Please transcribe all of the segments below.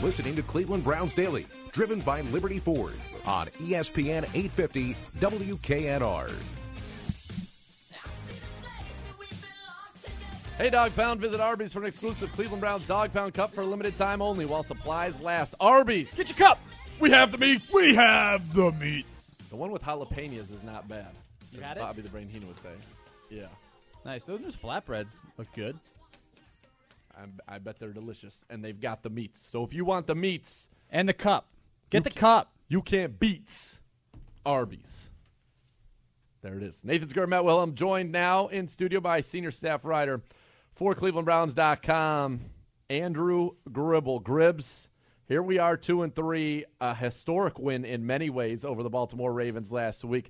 listening to Cleveland Browns Daily, driven by Liberty Ford on ESPN 850 WKNR. Hey, Dog Pound, visit Arby's for an exclusive Cleveland Browns Dog Pound Cup for a limited time only while supplies last. Arby's, get your cup. We have the meats. We have the meats. The one with jalapenos is not bad. You had it? Bobby the Brain Heenan would say. Yeah. Nice. Those flatbreads look good. I bet they're delicious, and they've got the meats. So if you want the meats. And the cup. Get the cup. You can't beat Arby's. There it is. Nathan Matt Willem, joined now in studio by senior staff writer for ClevelandBrowns.com, Andrew Gribble. Gribs, here we are 2-3, a historic win in many ways over the Baltimore Ravens last week.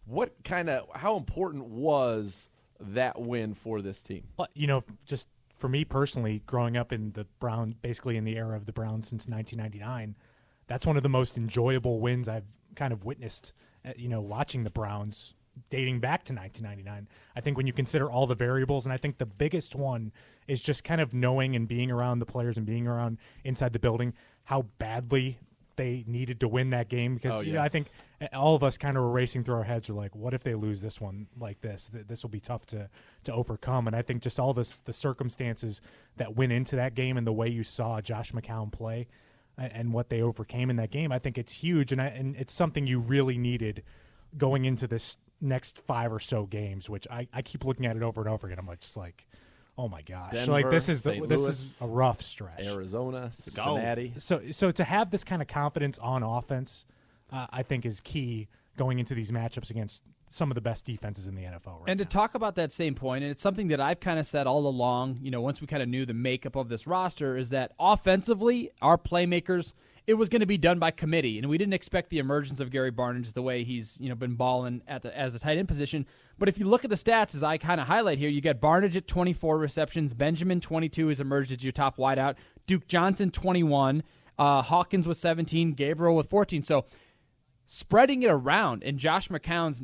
How important was that win for this team? Just for me personally, growing up in the Browns, basically in the era of the Browns since 1999, that's one of the most enjoyable wins I've kind of witnessed, watching the Browns dating back to 1999. I think when you consider all the variables, and I think the biggest one is just kind of knowing and being around the players and being around inside the building, how badly they needed to win that game, because I think all of us kind of were racing through our heads, are like, what if they lose this one like this? This will be tough to overcome. And I think just all the circumstances that went into that game and the way you saw Josh McCown play and what they overcame in that game, I think it's huge, and it's something you really needed going into this next 5 or so games, which I keep looking at it over and over again. I'm just like, oh my gosh, Denver, this is Louis, a rough stretch. Arizona, Cincinnati. So to have this kind of confidence on offense, I think is key going into these matchups against some of the best defenses in the NFL right And to now. talk about that same point, and it's something that I've kind of said all along, once we kind of knew the makeup of this roster, is that offensively, our playmakers, it was going to be done by committee, and we didn't expect the emergence of Gary Barnidge the way he's been balling as a tight end position. But if you look at the stats, as I kind of highlight here, you get Barnidge at 24 receptions, Benjamin 22 has emerged as your top wideout, Duke Johnson 21, Hawkins with 17, Gabriel with 14. So spreading it around, and Josh McCown's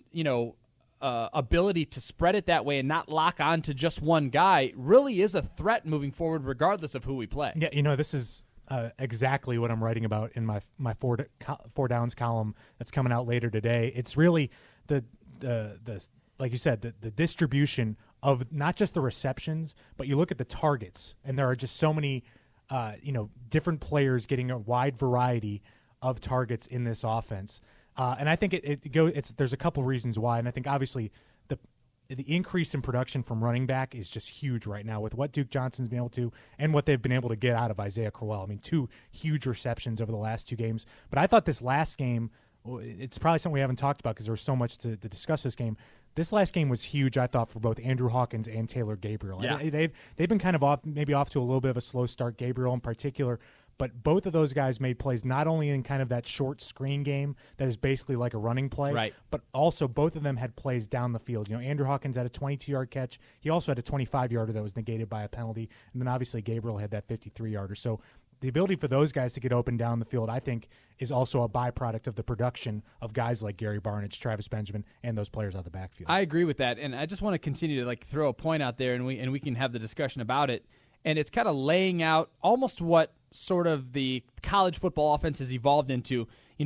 ability to spread it that way and not lock on to just one guy really is a threat moving forward, regardless of who we play. Yeah, this is exactly what I'm writing about in my four downs column that's coming out later today. It's really the like you said, the distribution of not just the receptions, but you look at the targets, and there are just so many different players getting a wide variety of targets in this offense. And I think there's a couple reasons why, and I think obviously the increase in production from running back is just huge right now with what Duke Johnson's been able to and what they've been able to get out of Isaiah Crowell. I mean, 2 huge receptions over the last 2 games. But I thought this last game, it's probably something we haven't talked about because there was so much to discuss this game. This last game was huge, I thought, for both Andrew Hawkins and Taylor Gabriel. Yeah. They've been kind of off to a little bit of a slow start, Gabriel in particular. But both of those guys made plays not only in kind of that short screen game that is basically like a running play, right, but also both of them had plays down the field. Andrew Hawkins had a 22-yard catch. He also had a 25-yarder that was negated by a penalty. And then obviously Gabriel had that 53-yarder. So the ability for those guys to get open down the field, I think, is also a byproduct of the production of guys like Gary Barnidge, Travis Benjamin, and those players out of the backfield. I agree with that, and I just want to continue to throw a point out there, and we can have the discussion about it. And it's kind of laying out almost what sort of the college football offense has evolved into.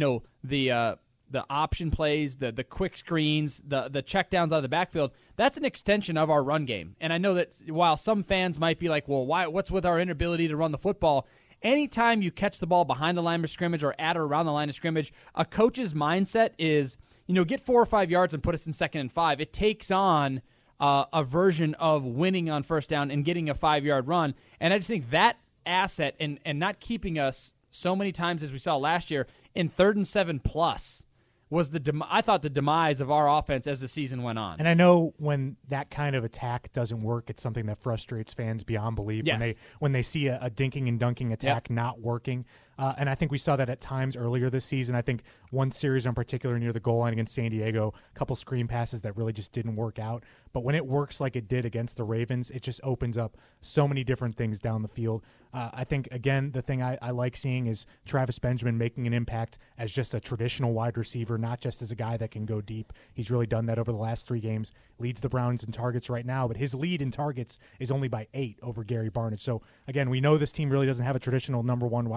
The option plays, the quick screens, the checkdowns out of the backfield. That's an extension of our run game. And I know that while some fans might be like, well, what's with our inability to run the football? Anytime you catch the ball behind the line of scrimmage or at or around the line of scrimmage, a coach's mindset is, get 4 or 5 yards and put us in 2nd and 5. It takes on a version of winning on first down and getting a 5-yard run. And I just think that asset and not keeping us so many times as we saw last year in 3rd and 7+ was I thought the demise of our offense as the season went on. And I know when that kind of attack doesn't work, it's something that frustrates fans beyond belief. Yes. When they see a dinking and dunking attack not working. And I think we saw that at times earlier this season. I think one series in particular near the goal line against San Diego, a couple screen passes that really just didn't work out. But when it works like it did against the Ravens, it just opens up so many different things down the field. I think, again, the thing I like seeing is Travis Benjamin making an impact as just a traditional wide receiver, not just as a guy that can go deep. He's really done that over the last 3 games. Leads the Browns in targets right now, but his lead in targets is only by 8 over Gary Barnidge. So, again, we know this team really doesn't have a traditional number 1 wide receiver.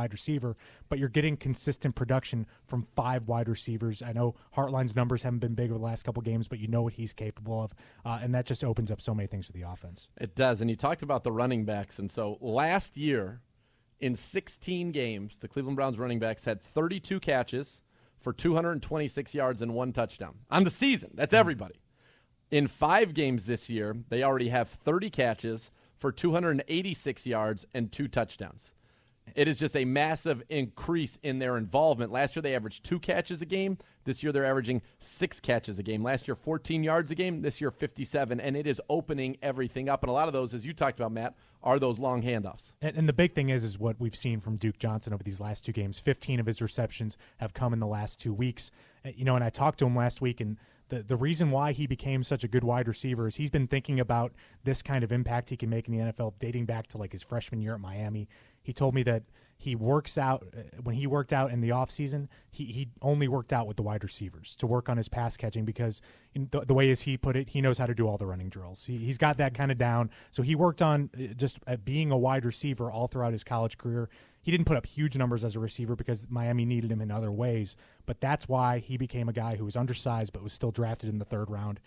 receiver, but you're getting consistent production from 5 wide receivers. I know Hartline's numbers haven't been big over the last couple games, but you know what he's capable of, and that just opens up so many things for the offense. It does, and you talked about the running backs, and so last year in 16 games, the Cleveland Browns running backs had 32 catches for 226 yards and 1 touchdown. On the season, that's everybody. In 5 games this year, they already have 30 catches for 286 yards and 2 touchdowns. It is just a massive increase in their involvement. Last year, they averaged 2 catches a game. This year, they're averaging 6 catches a game. Last year, 14 yards a game. This year, 57. And it is opening everything up. And a lot of those, as you talked about, Matt, are those long handoffs. And the big thing is what we've seen from Duke Johnson over these last 2 games. 15 of his receptions have come in the last 2 weeks. And I talked to him last week, and the reason why he became such a good wide receiver is he's been thinking about this kind of impact he can make in the NFL dating back to like his freshman year at Miami. He told me that he works out when he worked out in the offseason, he only worked out with the wide receivers to work on his pass catching because the way as he put it, he knows how to do all the running drills. He's got that kind of down. So he worked on just being a wide receiver all throughout his college career. He didn't put up huge numbers as a receiver because Miami needed him in other ways, but that's why he became a guy who was undersized but was still drafted in the 3rd round,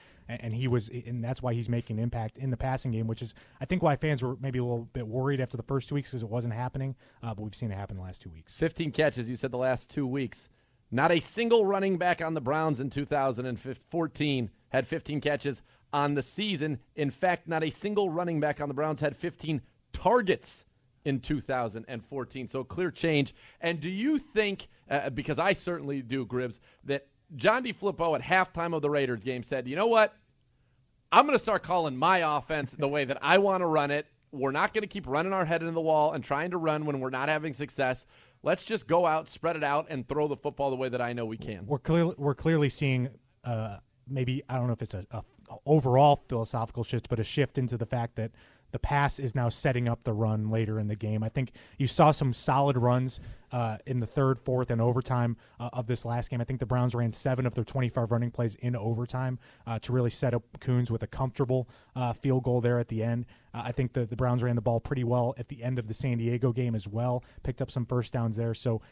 and that's why he's making an impact in the passing game, which is I think why fans were maybe a little bit worried after the first 2 weeks because it wasn't happening, but we've seen it happen the last 2 weeks. 15 catches, you said, the last 2 weeks. Not a single running back on the Browns in 2014 had 15 catches on the season. In fact, not a single running back on the Browns had 15 targets in 2014. So clear change. And do you think, because I certainly do, Gribbs, that John DeFilippo at halftime of the Raiders game said, you know what, I'm going to start calling my offense the way that I want to run it. We're not going to keep running our head into the wall and trying to run when we're not having success. Let's just go out, spread it out, and throw the football the way that I know we can. We're clearly seeing maybe, I don't know if it's a overall philosophical shift, but a shift into the fact that the pass is now setting up the run later in the game. I think you saw some solid runs in the 3rd, 4th, and overtime of this last game. I think the Browns ran 7 of their 25 running plays in overtime to really set up Coons with a comfortable field goal there at the end. I think the Browns ran the ball pretty well at the end of the San Diego game as well, picked up some first downs there. So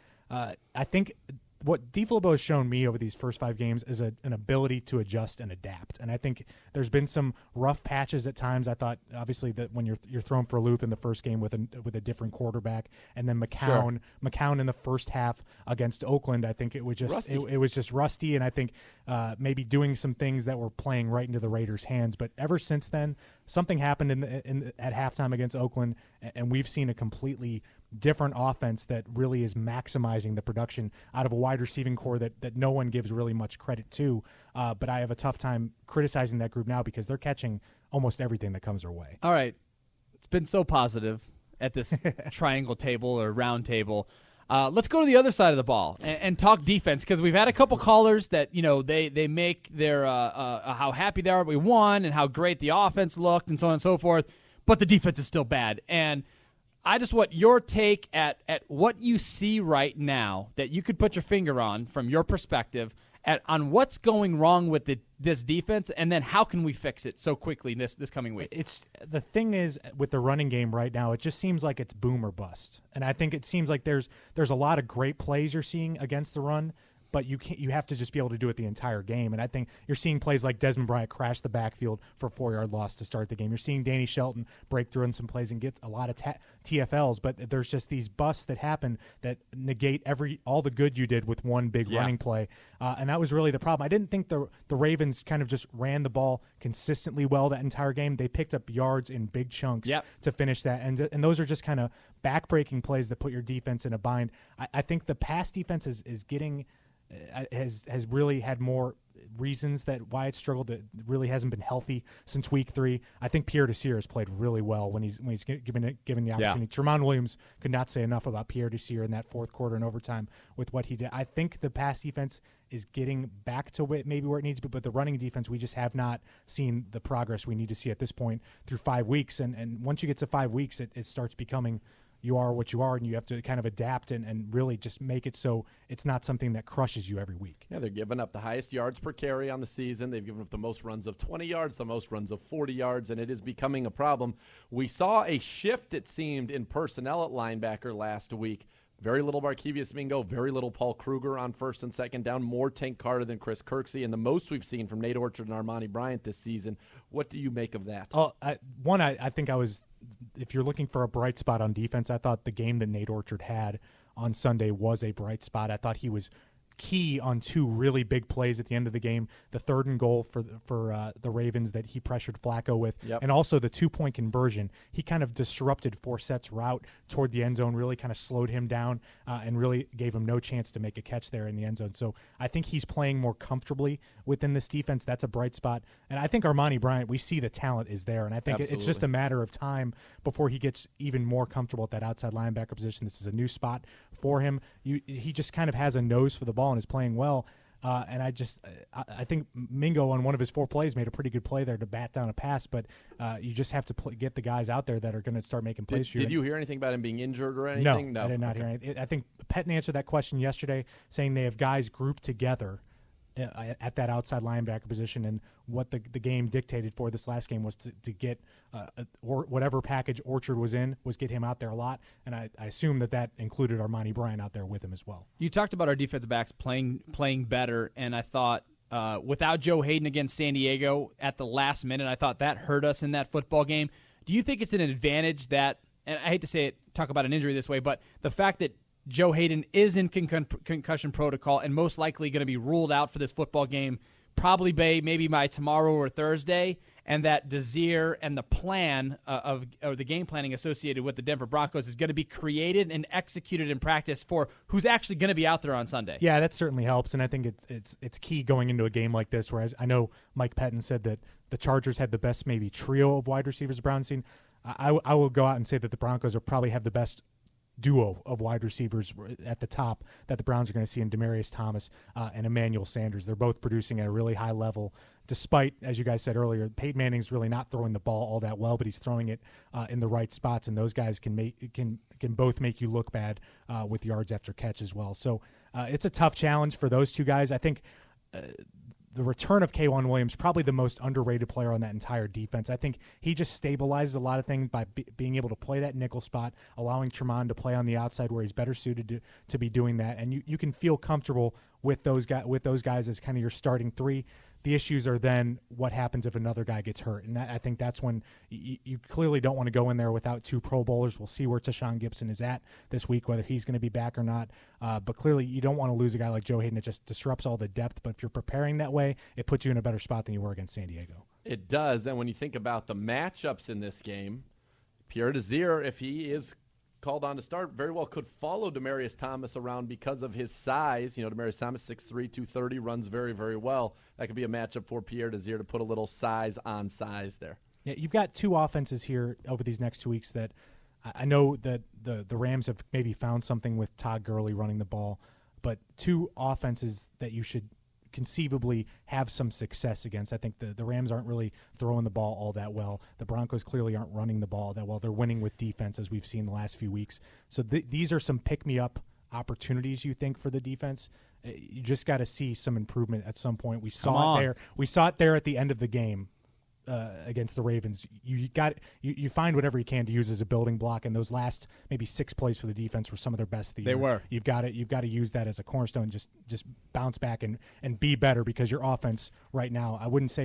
I think what DeFilippo has shown me over these first 5 games is an ability to adjust and adapt. And I think there's been some rough patches at times. I thought, obviously, that when you're thrown for a loop in the first game with a different quarterback, and then McCown in the first half against Oakland, I think it was just it was just rusty. And I think maybe doing some things that were playing right into the Raiders' hands. But ever since then, something happened at halftime against Oakland, and we've seen a completely different offense that really is maximizing the production out of a wide receiving core that no one gives really much credit to. But I have a tough time criticizing that group now because they're catching almost everything that comes their way. All right. It's been so positive at this triangle table or round table. Let's go to the other side of the ball and talk defense, because we've had a couple callers that, they make their how happy they are we won and how great the offense looked and so on and so forth, but the defense is still bad. And I just want your take at what you see right now that you could put your finger on from your perspective on what's going wrong with this defense, and then how can we fix it so quickly this coming week? It's the thing is with the running game right now, it just seems like it's boom or bust. And I think it seems like there's a lot of great plays you're seeing against the run, but you have to just be able to do it the entire game. And I think you're seeing plays like Desmond Bryant crash the backfield for a 4-yard loss to start the game. You're seeing Danny Shelton break through in some plays and get a lot of TFLs, but there's just these busts that happen that negate all the good you did with one big running play. And that was really the problem. I didn't think the Ravens kind of just ran the ball consistently well that entire game. They picked up yards in big chunks to finish that. And those are just kind of back-breaking plays that put your defense in a bind. I think the pass defense is getting – has really had more reasons that why it struggled. It really hasn't been healthy since week 3. I think Pierre Desir has played really well when he's given the opportunity. Tramon Williams could not say enough about Pierre Desir in that 4th quarter and overtime with what he did. I think the pass defense is getting back to maybe where it needs to be, but the running defense, we just have not seen the progress we need to see at this point through 5 weeks. And once you get to 5 weeks, it starts becoming you are what you are, and you have to kind of adapt and really just make it so it's not something that crushes you every week. Yeah, they're giving up the highest yards per carry on the season. They've given up the most runs of 20 yards, the most runs of 40 yards, and it is becoming a problem. We saw a shift, it seemed, in personnel at linebacker last week. Very little Markevius Mingo, very little Paul Kruger on first and second down, more Tank Carter than Chris Kirksey, and the most we've seen from Nate Orchard and Armani Bryant this season. What do you make of that? I think if you're looking for a bright spot on defense, I thought the game that Nate Orchard had on Sunday was a bright spot. I thought he was key on two really big plays at the end of the game. The 3rd and goal for the Ravens that he pressured Flacco with, and also the 2-point conversion. He kind of disrupted Forset's route toward the end zone, really kind of slowed him down and really gave him no chance to make a catch there in the end zone. So I think he's playing more comfortably within this defense. That's a bright spot. And I think Armani Bryant, we see the talent is there, and I think it's just a matter of time before he gets even more comfortable at that outside linebacker position. This is a new spot for him. He just kind of has a nose for the ball and is playing well. And I think Mingo on one of his 4 plays made a pretty good play there to bat down a pass, but you just have to get the guys out there that are going to start making plays. Did you hear anything about him being injured or anything? No, I did not hear anything. I think Pettin answered that question yesterday, saying they have guys grouped together at that outside linebacker position, and what the game dictated for this last game was to get or whatever package Orchard was in was get him out there a lot, and I assume that included Armani Bryant out there with him as well. You talked about our defensive backs playing better, and I thought without Joe Hayden against San Diego at the last minute, I thought that hurt us in that football game. Do you think it's an advantage that, and I hate to talk about an injury this way, but the fact that Joe Hayden is in concussion protocol and most likely going to be ruled out for this football game, probably maybe by tomorrow or Thursday, and that Desir and the plan of the game planning associated with the Denver Broncos is going to be created and executed in practice for who's actually going to be out there on Sunday. Yeah, that certainly helps, and I think it's key going into a game like this. Whereas I know Mike Pettin said that the Chargers had the best maybe trio of wide receivers the Browns seen. I will go out and say that the Broncos will probably have the best duo of wide receivers at the top that the Browns are going to see in Demaryius Thomas and Emmanuel Sanders. They're both producing at a really high level, despite, as you guys said earlier, Peyton Manning's really not throwing the ball all that well, but he's throwing it in the right spots, and those guys can both make you look bad with yards after catch as well. So it's a tough challenge for those two guys. I think the return of K'Wan Williams, probably the most underrated player on that entire defense. I think he just stabilizes a lot of things by being able to play that nickel spot, allowing Tremont to play on the outside where he's better suited to be doing that. And you can feel comfortable with those guys as kind of your starting 3. The issues are then what happens if another guy gets hurt. And I think that's when you clearly don't want to go in there without 2 Pro Bowlers. We'll see where Tashawn Gibson is at this week, whether he's going to be back or not. But clearly you don't want to lose a guy like Joe Hayden. It just disrupts all the depth. But if you're preparing that way, it puts you in a better spot than you were against San Diego. It does. And when you think about the matchups in this game, Pierre Desir, if he is called on to start, very well could follow Demaryius Thomas around because of his size. You know, Demaryius Thomas, 6'3", 230, runs very, very well. That could be a matchup for Pierre Desir to put a little size on size there. Yeah, you've got 2 offenses here over these next 2 weeks that I know that the Rams have maybe found something with Todd Gurley running the ball, but 2 offenses that you should conceivably have some success against. I think the Rams aren't really throwing the ball all that well. The Broncos clearly aren't running the ball that well. They're winning with defense, as we've seen the last few weeks. So these are some pick-me-up opportunities, you think, for the defense. You just got to see some improvement at some point. We saw it there. We saw it there at the end of the game against the Ravens. You find whatever you can to use as a building block, and those last maybe 6 plays for the defense were some of their best of the year. They were. You've got to use that as a cornerstone. Just bounce back and be better, because your offense right now,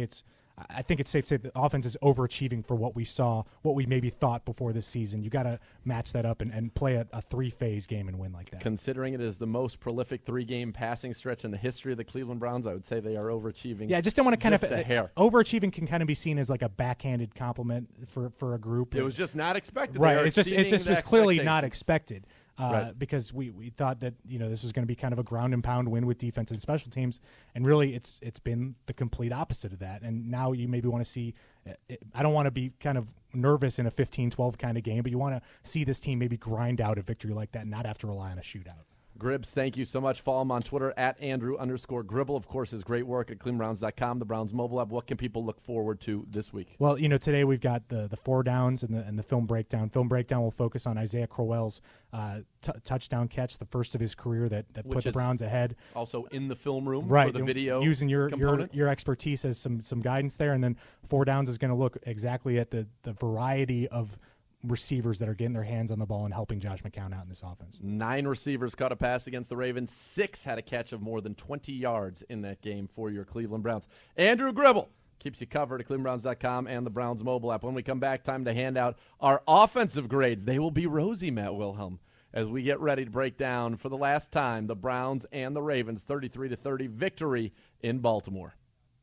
I think it's safe to say the offense is overachieving for what we saw, what we maybe thought before this season. You got to match that up and play a 3-phase game and win like that. Considering it is the most prolific 3-game passing stretch in the history of the Cleveland Browns, I would say they are overachieving. Yeah, I just don't want to kind of a hair. Overachieving can kind of be seen as like a backhanded compliment for a group. It was just not expected. Right. It just was clearly not expected. Right. Because we thought that this was going to be kind of a ground and pound win with defense and special teams, and really it's been the complete opposite of that. And now you maybe want to see. I don't want to be kind of nervous in a 15-12 kind of game, but you want to see this team maybe grind out a victory like that, and not have to rely on a shootout. Gribbs, thank you so much. Follow him on Twitter at Andrew_Gribble. Of course, his great work at ClevelandBrowns.com, the Browns mobile app. What can people look forward to this week? Well, today we've got the 4 downs and the film breakdown. Film breakdown will focus on Isaiah Crowell's touchdown catch, the first of his career that put the Browns ahead. Also in the film room right, for the video using your component. Your expertise as some guidance there. And then 4 downs is going to look exactly at the variety of receivers that are getting their hands on the ball and helping Josh McCown out in this offense. 9 receivers caught a pass against the Ravens. 6 had a catch of more than 20 yards in that game for your Cleveland Browns. Andrew Gribble keeps you covered at clevelandbrowns.com and the Browns mobile app. When we come back, time to hand out our offensive grades. They will be rosy, Matt Wilhelm, as we get ready to break down for the last time the Browns and the Ravens 33-30 victory in Baltimore.